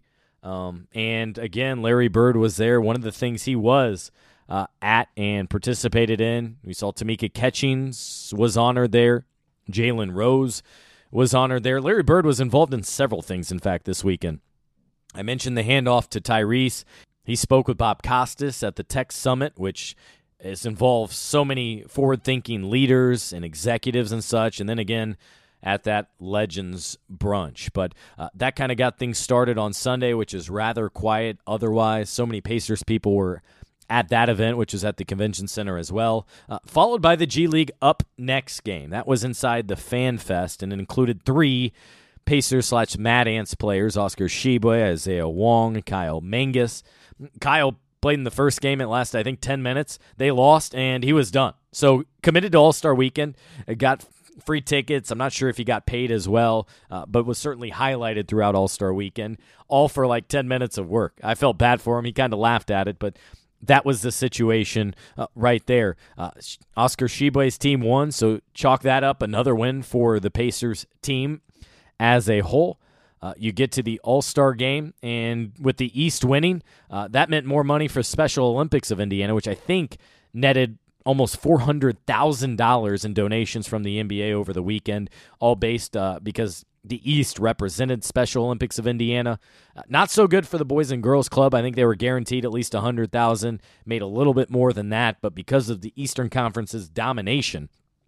And again, Larry Bird was there. One of the things he was at and participated in, we saw Tamika Catchings was honored there. Jalen Rose was honored there. Larry Bird was involved in several things, in fact, this weekend. I mentioned the handoff to Tyrese. He spoke with Bob Costas at the Tech Summit, which has involved so many forward-thinking leaders and executives and such, and then again at that Legends Brunch. But that kind of got things started on Sunday, which is rather quiet otherwise. So many Pacers people were at that event, which was at the Convention Center as well, followed by the G League Up Next game. That was inside the Fan Fest, and it included 3 Pacers/Mad Ants players, Oscar Tshiebwe, Isaiah Wong, Kyle Mangus. Kyle played in the first game. It lasted, I think, 10 minutes. They lost, and he was done. So committed to All-Star Weekend. Got free tickets. I'm not sure if he got paid as well, but was certainly highlighted throughout All-Star Weekend, all for like 10 minutes of work. I felt bad for him. He kind of laughed at it, but that was the situation right there. Oscar Tshiebwe's team won, so chalk that up. Another win for the Pacers team as a whole. You get to the All-Star game, and with the East winning, that meant more money for Special Olympics of Indiana, which I think netted almost $400,000 in donations from the NBA over the weekend, all based because the East represented Special Olympics of Indiana. Not so good for the Boys and Girls Club. I think they were guaranteed at least $100,000, made a little bit more than that, but because of the Eastern Conference's domination,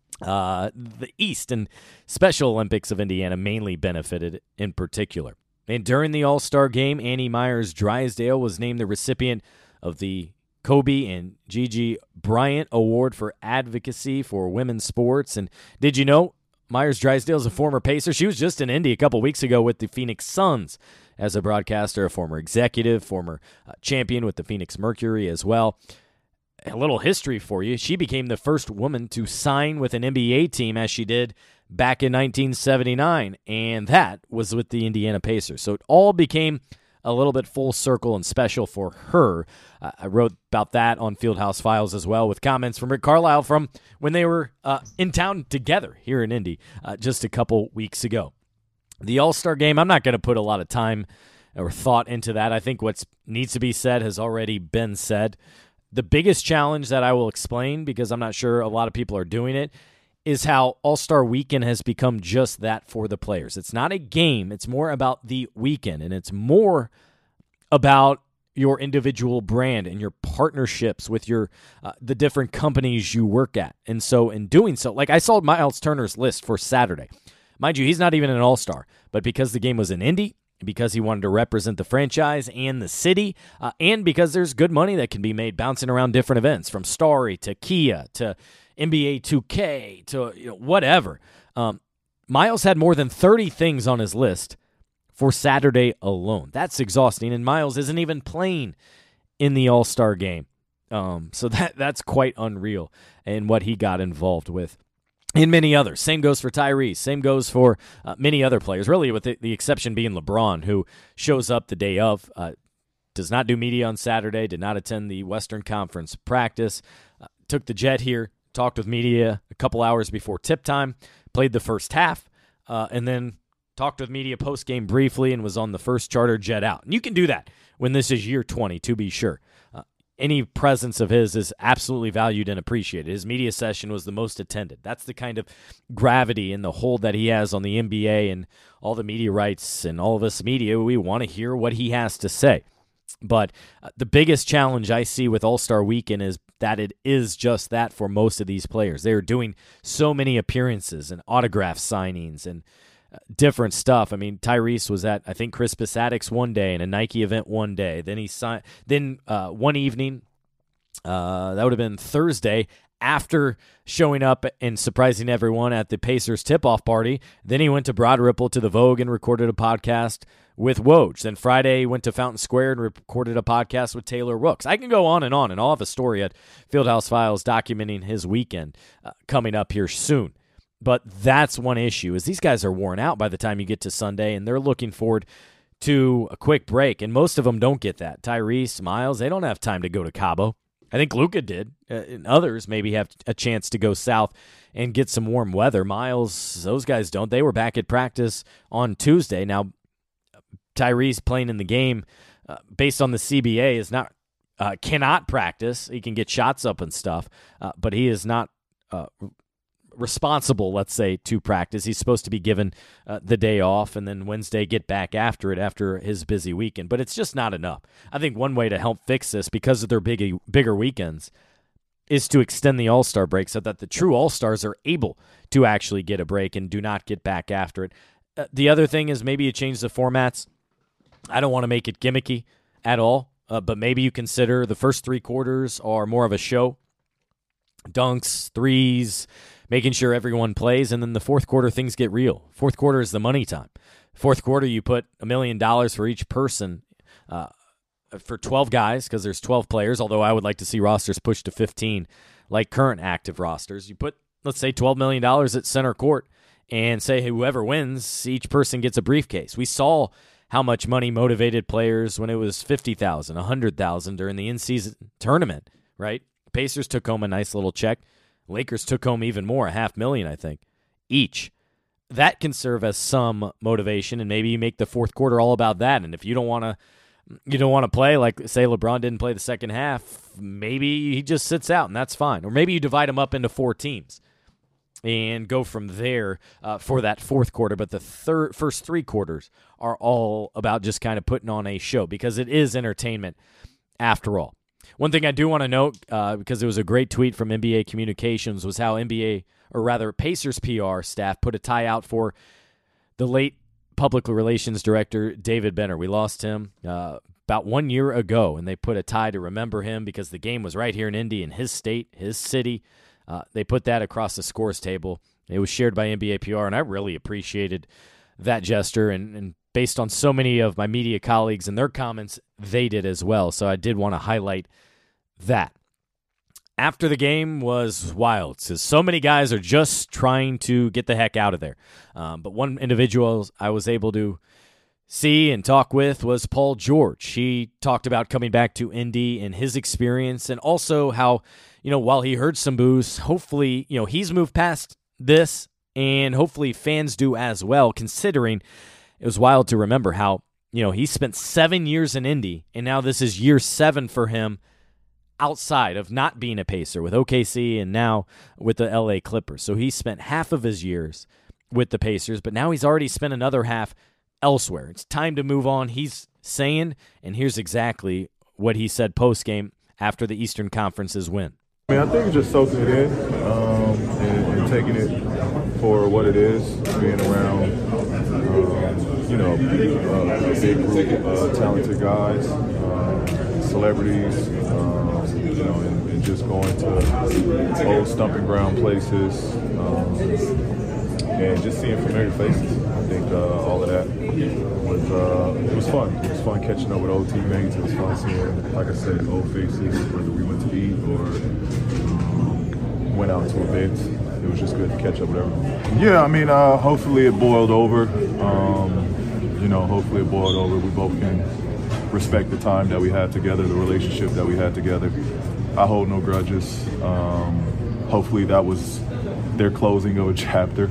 the East and Special Olympics of Indiana mainly benefited in particular. And during the All-Star game, Annie Myers Drysdale was named the recipient of the Kobe and Gigi Bryant Award for Advocacy for Women's Sports. And did you know Myers Drysdale is a former Pacer? She was just in Indy a couple weeks ago with the Phoenix Suns as a broadcaster, a former executive, former champion with the Phoenix Mercury as well. A little history for you. She became the first woman to sign with an NBA team, as she did back in 1979, and that was with the Indiana Pacers. So it all became a little bit full circle and special for her. I wrote about that on Fieldhouse Files as well, with comments from Rick Carlisle from when they were in town together here in Indy just a couple weeks ago. The All-Star game, I'm not going to put a lot of time or thought into that. I think what needs to be said has already been said. The biggest challenge that I will explain, because I'm not sure a lot of people are doing it, is how All-Star Weekend has become just that for the players. It's not a game. It's more about the weekend, and it's more about your individual brand and your partnerships with your the different companies you work at. And so in doing so, like I saw Miles Turner's list for Saturday. Mind you, he's not even an All-Star, but because the game was in Indy, because he wanted to represent the franchise and the city, and because there's good money that can be made bouncing around different events, from Starry to Kia to NBA 2K to whatever. Miles had more than 30 things on his list for Saturday alone. That's exhausting, and Miles isn't even playing in the All-Star game. So that's quite unreal in what he got involved with. And many others. Same goes for Tyrese. Same goes for many other players, really, with the exception being LeBron, who shows up the day of, does not do media on Saturday, did not attend the Western Conference practice, took the jet here, talked with media a couple hours before tip time, played the first half, and then talked with media post-game briefly and was on the first charter jet out. And you can do that when this is year 20, to be sure. Any presence of his is absolutely valued and appreciated. His media session was the most attended. That's the kind of gravity and the hold that he has on the NBA and all the media rights and all of us media. We want to hear what he has to say. But the biggest challenge I see with All-Star Weekend is that it is just that for most of these players. They are doing so many appearances and autograph signings and different stuff. I mean, Tyrese was at, I think, Crispus Attucks one day and a Nike event one day. Then he signed. Then one evening, that would have been Thursday, after showing up and surprising everyone at the Pacers tip-off party. Then he went to Broad Ripple to the Vogue and recorded a podcast with Woj. Then Friday he went to Fountain Square and recorded a podcast with Taylor Rooks. I can go on, and I'll have a story at Fieldhouse Files documenting his weekend coming up here soon. But that's one issue, is these guys are worn out by the time you get to Sunday, and they're looking forward to a quick break, and most of them don't get that. Tyrese, Miles, they don't have time to go to Cabo. I think Luka did, and others maybe have a chance to go south and get some warm weather. Miles, those guys don't. They were back at practice on Tuesday. Now, Tyrese playing in the game, based on the CBA, is not cannot practice. He can get shots up and stuff, but he is not responsible, let's say, to practice. He's supposed to be given the day off and then Wednesday get back after it after his busy weekend. But it's just not enough. I think one way to help fix this, because of their bigger weekends, is to extend the All-Star break so that the true All-Stars are able to actually get a break and do not get back after it. The other thing is maybe you change the formats. I don't want to make it gimmicky at all, but maybe you consider the first three quarters are more of a show. Dunks, threes, making sure everyone plays, and then the fourth quarter, things get real. Fourth quarter is the money time. Fourth quarter, you put $1 million for each person for 12 guys, because there's 12 players, although I would like to see rosters pushed to 15 like current active rosters. You put, let's say, $12 million at center court and say, hey, whoever wins, each person gets a briefcase. We saw how much money motivated players when it was $50,000, $100,000 during the in-season tournament, right? Pacers took home a nice little check. Lakers took home even more, $500,000, I think, each. That can serve as some motivation, and maybe you make the fourth quarter all about that. And if you don't want to play, like say LeBron didn't play the second half, maybe he just sits out, and that's fine. Or maybe you divide them up into 4 teams and go from there for that fourth quarter. But the first 3 quarters are all about just kind of putting on a show, because it is entertainment after all. One thing I do want to note, because it was a great tweet from NBA Communications, was how Pacers PR staff put a tie out for the late public relations director, David Benner. We lost him about 1 year ago, and they put a tie to remember him because the game was right here in Indy, in his state, his city. They put that across the scores table. It was shared by NBA PR, and I really appreciated that gesture, and based on so many of my media colleagues and their comments, they did as well. So I did want to highlight that. After the game was wild, because so many guys are just trying to get the heck out of there. But one individual I was able to see and talk with was Paul George. He talked about coming back to Indy and his experience, and also how, while he heard some boos, hopefully, he's moved past this, and hopefully fans do as well, considering it was wild to remember how, he spent 7 years in Indy, and now this is year 7 for him outside of not being a Pacer with OKC and now with the LA Clippers. So he spent half of his years with the Pacers, but now he's already spent another half elsewhere. It's time to move on, he's saying, and here's exactly what he said post-game after the Eastern Conference's win. I think just soaking it in and taking it for what it is, being around, a big group of talented guys, celebrities, and just going to old stomping ground places, and just seeing familiar faces. I think all of that was fun. It was fun catching up with old teammates. It was fun seeing, like I said, old faces, whether we went to eat or went out to events. It was just good to catch up with everyone. Yeah, hopefully it boiled over. Hopefully it boiled over. We both can respect the time that we had together, the relationship that we had together. I hold no grudges. Hopefully that was their closing of a chapter.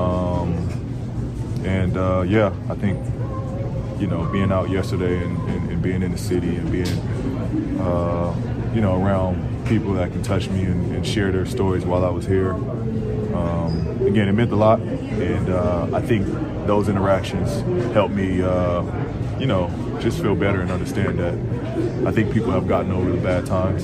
I think, being out yesterday and being in the city and being, around people that can touch me and share their stories while I was here. Again, it meant a lot, and I think those interactions helped me, just feel better and understand that I think people have gotten over the bad times.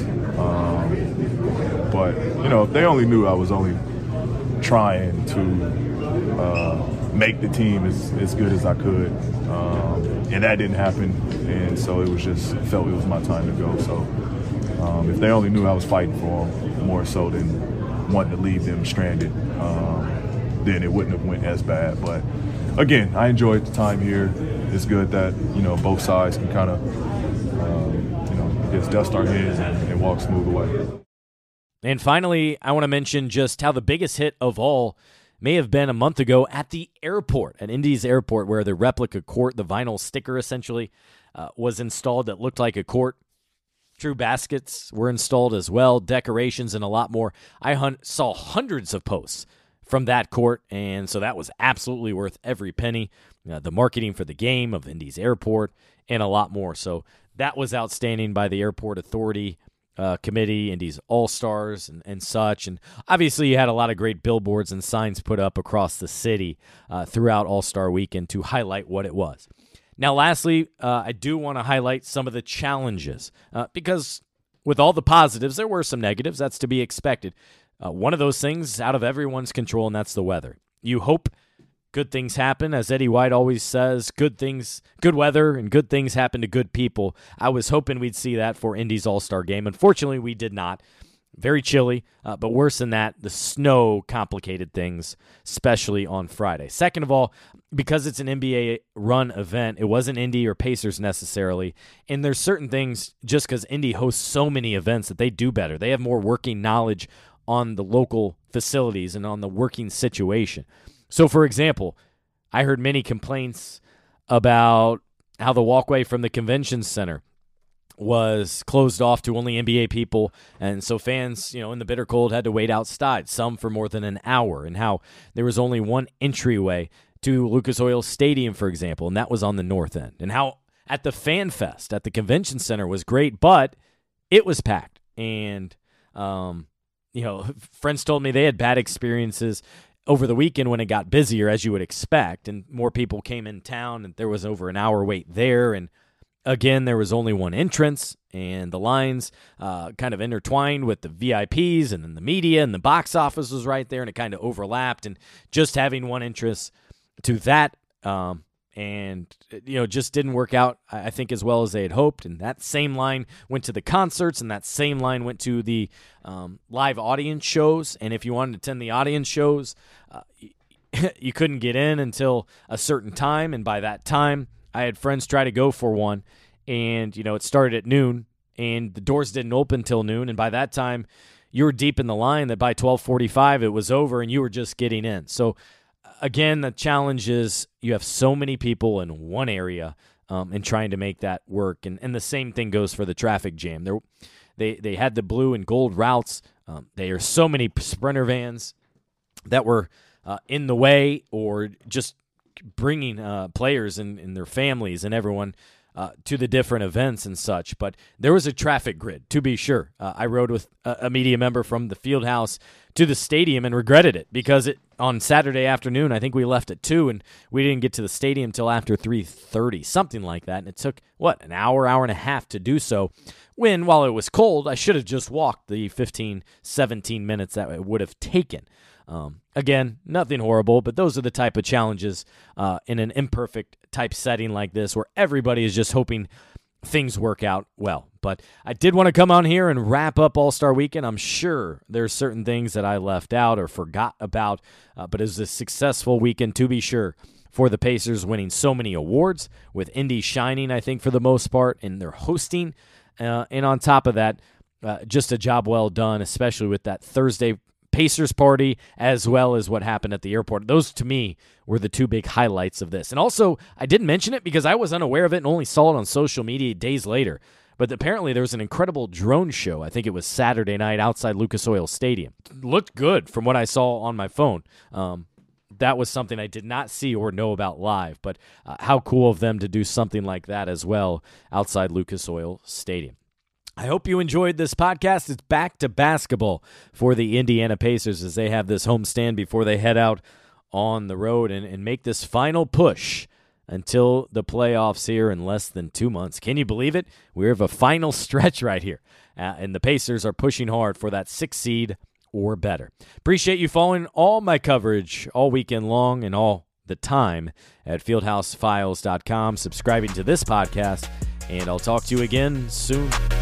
But, if they only knew I was only trying to make the team as good as I could. And that didn't happen. And so it felt it was my time to go. So if they only knew I was fighting for them more so than wanting to leave them stranded, then it wouldn't have went as bad. But again, I enjoyed the time here. It's good that, both sides can kind of, just dust our heads and walk smooth away. And finally, I want to mention just how the biggest hit of all may have been a month ago at the airport, at Indy's airport, where the replica court, the vinyl sticker essentially, was installed that looked like a court. True baskets were installed as well, decorations, and a lot more. I saw hundreds of posts from that court, and so that was absolutely worth every penny. The marketing for the game of Indy's airport, and a lot more. So that was outstanding by the Airport Authority Committee, Indy's All-Stars, and such. And obviously you had a lot of great billboards and signs put up across the city throughout All-Star Weekend to highlight what it was. Now, lastly, I do want to highlight some of the challenges because with all the positives, there were some negatives. That's to be expected. One of those things out of everyone's control, and that's the weather. You hope good things happen. As Eddie White always says, good weather and good things happen to good people. I was hoping we'd see that for Indy's All-Star Game. Unfortunately, we did not. Very chilly, but worse than that, the snow complicated things, especially on Friday. Second of all, because it's an NBA-run event, it wasn't Indy or Pacers necessarily, and there's certain things, just because Indy hosts so many events, that they do better. They have more working knowledge on the local facilities and on the working situation. So, for example, I heard many complaints about how the walkway from the convention center was closed off to only NBA people, and so fans, in the bitter cold had to wait outside, some for more than an hour, and how there was only one entryway to Lucas Oil Stadium, for example, and that was on the north end, and how at the Fan Fest at the convention center was great, but it was packed, and friends told me they had bad experiences over the weekend when it got busier, as you would expect, and more people came in town, and there was over an hour wait there, and again, there was only one entrance, and the lines kind of intertwined with the VIPs, and then the media, and the box office was right there, and it kind of overlapped, and just having one entrance to that, just didn't work out, I think, as well as they had hoped, and that same line went to the concerts, and that same line went to the live audience shows, and if you wanted to attend the audience shows, you couldn't get in until a certain time, and by that time, I had friends try to go for one, and, it started at noon, and the doors didn't open till noon, and by that time, you were deep in the line that by 12:45 it was over, and you were just getting in. So, again, the challenge is you have so many people in one area and trying to make that work, and the same thing goes for the traffic jam. They had the blue and gold routes. There are so many Sprinter vans that were in the way or just bringing players and their families and everyone to the different events and such. But there was a traffic grid, to be sure. I rode with a media member from the field house to the stadium and regretted it because on Saturday afternoon, I think we left at 2, and we didn't get to the stadium till after 3:30, something like that. And it took, an hour and a half to do so, when, while it was cold, I should have just walked the 15, 17 minutes that it would have taken. Again, nothing horrible, but those are the type of challenges in an imperfect type setting like this where everybody is just hoping things work out well. But I did want to come on here and wrap up All-Star Weekend. I'm sure there's certain things that I left out or forgot about, but it was a successful weekend, to be sure, for the Pacers, winning so many awards, with Indy shining, I think, for the most part, in their hosting. And on top of that, just a job well done, especially with that Thursday Pacers party, as well as what happened at the airport. Those, to me, were the two big highlights of this. And also, I didn't mention it because I was unaware of it and only saw it on social media days later. But apparently there was an incredible drone show. I think it was Saturday night outside Lucas Oil Stadium. It looked good from what I saw on my phone. That was something I did not see or know about live. But how cool of them to do something like that as well outside Lucas Oil Stadium. I hope you enjoyed this podcast. It's back to basketball for the Indiana Pacers as they have this homestand before they head out on the road and make this final push until the playoffs here in less than 2 months. Can you believe it? We have a final stretch right here, and the Pacers are pushing hard for that 6th seed or better. Appreciate you following all my coverage all weekend long and all the time at fieldhousefiles.com, subscribing to this podcast, and I'll talk to you again soon.